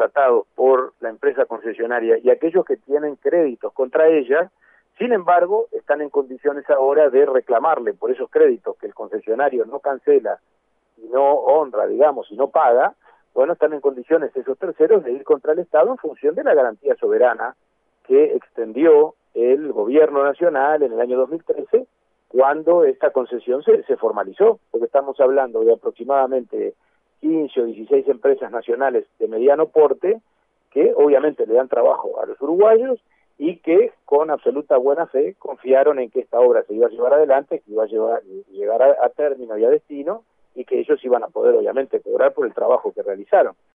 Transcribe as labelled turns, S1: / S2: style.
S1: contratados por la empresa concesionaria y aquellos que tienen créditos contra ella, sin embargo, están en condiciones ahora de reclamarle por esos créditos que el concesionario no cancela y no honra, digamos, y no paga. Bueno, están en condiciones esos terceros de ir contra el Estado en función de la garantía soberana que extendió el gobierno nacional en el año 2013, cuando esta concesión se formalizó, porque estamos hablando de aproximadamente 15 o 16 empresas nacionales de mediano porte, que obviamente le dan trabajo a los uruguayos y que con absoluta buena fe confiaron en que esta obra se iba a llevar adelante, que iba a llegar a término y a destino, y que ellos iban a poder obviamente cobrar por el trabajo que realizaron.